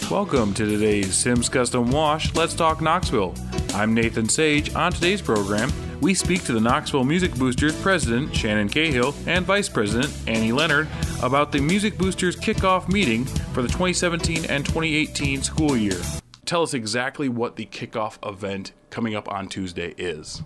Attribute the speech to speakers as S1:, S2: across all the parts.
S1: Welcome to today's Sims Custom Wash Let's Talk Knoxville. I'm Nathan Sage. On today's program, we speak to the Knoxville Music Boosters President Shannon Cahill and Vice President Annie Leonard about the Music Boosters kickoff meeting for the 2017 and 2018 school year. Tell us exactly what the kickoff event coming up on Tuesday is.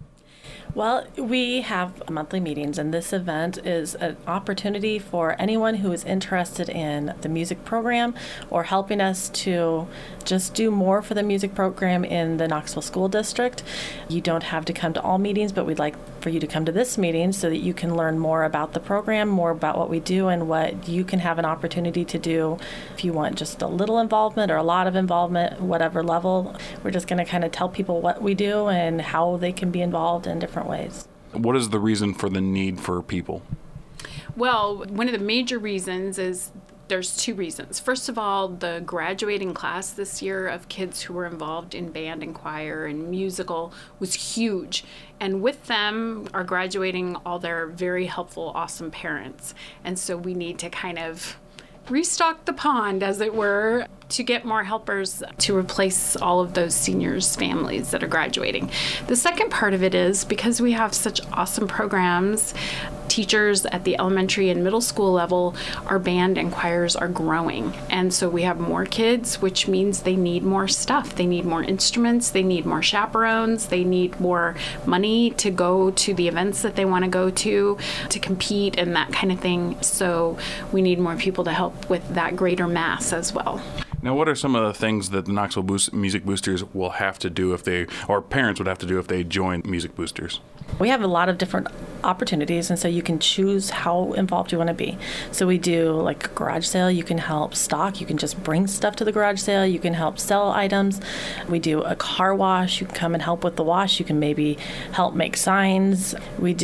S2: Well, we have monthly meetings, and this event is an opportunity for anyone who is interested in the music program or helping us to just do more for the music program in the Knoxville School District. You don't have to come to all meetings, but we'd like for you to come to this meeting so that you can learn more about the program, more about what we do, and what you can have an opportunity to do if you want just a little involvement or a lot of involvement, whatever level. We're just going to kind of tell people what we do and how they can be involved in different ways.
S1: What is the reason for the need for people?
S3: Well, one of the major reasons is there's two reasons. First of all, the graduating class this year of kids who were involved in band and choir and musical was huge. And with them are graduating all their very helpful, awesome parents. And so we need to kind of restock the pond, as it were, to get more helpers to replace all of those seniors' families that are graduating. The second part of it is because we have such awesome programs, teachers at the elementary and middle school level, our band and choirs are growing. And so we have more kids, which means they need more stuff. They need more instruments, they need more chaperones, they need more money to go to the events that they want to go to compete and that kind of thing. So we need more people to help with that greater mass as well.
S1: Now, what are some of the things that the Knoxville Music Boosters will have to do or parents would have to do if they join Music Boosters?
S2: We have a lot of different opportunities, and so you can choose how involved you want to be. So we do like a garage sale. You can help stock. You can just bring stuff to the garage sale. You can help sell items. We do a car wash. You can come and help with the wash. You can maybe help make signs.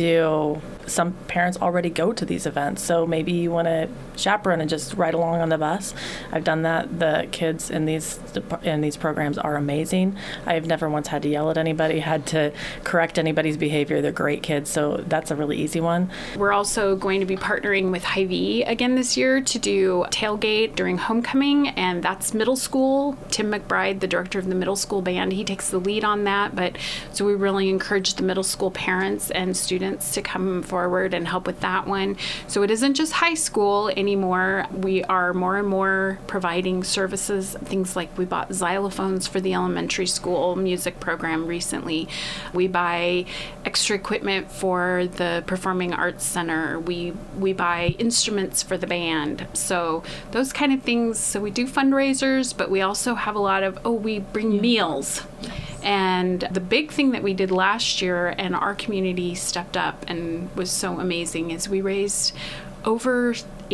S2: Some parents already go to these events, so maybe you want to chaperone and just ride along on the bus. I've done that. The kids in these programs are amazing. I've never once had to yell at anybody, had to correct anybody's behavior. They're great kids, so that's a really easy one.
S3: We're also going to be partnering with Hy-Vee again this year to do tailgate during homecoming, and that's middle school. Tim McBride, the director of the middle school band, he takes the lead on that. But so we really encourage the middle school parents and students to come forward and help with that one. So it isn't just high school anymore. We are more and more providing services, things like we bought xylophones for the elementary school music program recently. We buy extra equipment for the Performing Arts Center. We buy instruments for the band. So those kind of things. So we do fundraisers, but we also have a lot of, we bring meals. And the big thing that we did last year, and our community stepped up and was so amazing, is we raised over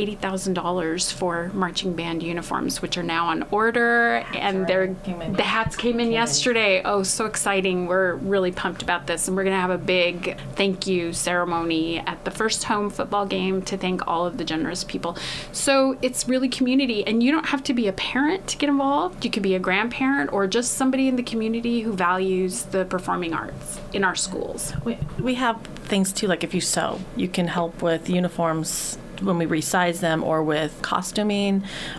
S3: $80,000 for marching band uniforms, which are now on order, and the hats came in yesterday. Oh, so exciting. We're really pumped about this, and we're going to have a big thank you ceremony at the first home football game to thank all of the generous people. So it's really community, and you don't have to be a parent to get involved. You could be a grandparent or just somebody in the community who values the performing arts in our schools.
S2: We have things too, like if you sew, you can help with uniforms when we resize them, or with costuming,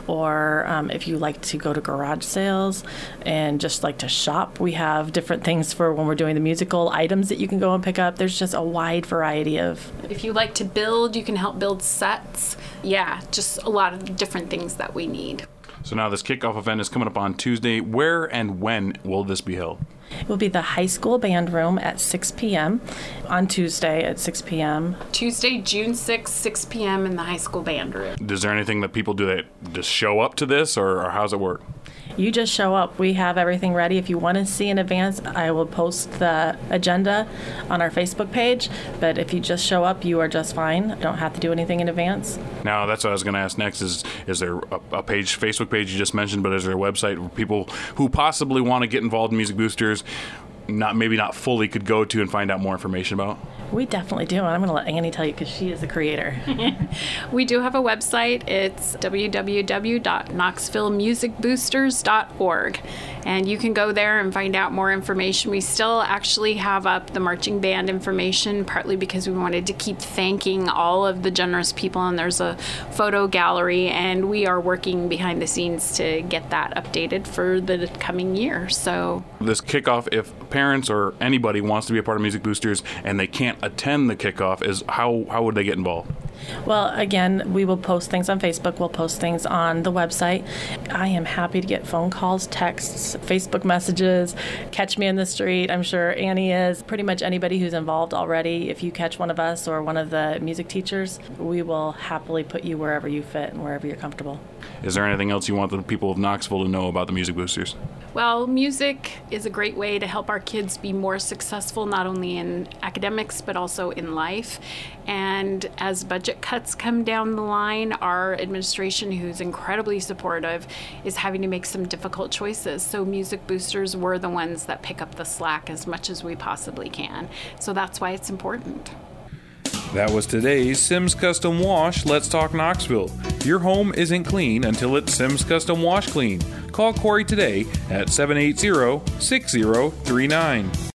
S2: or if you like to go to garage sales and just like to shop, we have different things for when we're doing the musical items that you can go and pick up. There's just a wide variety of.
S3: If you like to build, you can help build sets. Yeah, just a lot of different things that we need.
S1: So now this kickoff event is coming up on Tuesday. Where and when will this be held?
S2: It will be the high school band room at 6 p.m. on Tuesday at 6 p.m.
S3: Tuesday, June 6th, 6 p.m. in the high school band room.
S1: Is there anything that people do that just show up to this, or how's it work?
S2: You just show up. We have everything ready. If you want to see in advance, I will post the agenda on our Facebook page. But if you just show up, you are just fine. You don't have to do anything in advance.
S1: Now, that's what I was going to ask next. Is there a page, Facebook page you just mentioned, but is there a website where people who possibly want to get involved in Music Boosters maybe not fully could go to and find out more information about?
S2: We definitely do. And I'm going to let Annie tell you because she is the creator.
S3: We do have a website. It's www.knoxvillemusicboosters.org. And you can go there and find out more information. We still actually have up the marching band information, partly because we wanted to keep thanking all of the generous people. And there's a photo gallery, and we are working behind the scenes to get that updated for the coming year. So
S1: this kickoff, if parents or anybody wants to be a part of Music Boosters and they can't attend the kickoff, is how would they get involved?
S2: Well, again, we will post things on Facebook. We'll post things on the website. I am happy to get phone calls, texts, Facebook messages. Catch me in the street. I'm sure Annie is. Pretty much anybody who's involved already. If you catch one of us or one of the music teachers, we will happily put you wherever you fit and wherever you're comfortable.
S1: Is there anything else you want the people of Knoxville to know about the Music Boosters?
S3: Well, music is a great way to help our kids be more successful, not only in academics, but also in life. And as budget cuts come down the line, our administration, who's incredibly supportive, is having to make some difficult choices. So Music Boosters, we're the ones that pick up the slack as much as we possibly can. So that's why it's important.
S1: That was today's Sims Custom Wash Let's Talk Knoxville. Your home isn't clean until it's Sims Custom Wash Clean. Call Corey today at 780-6039.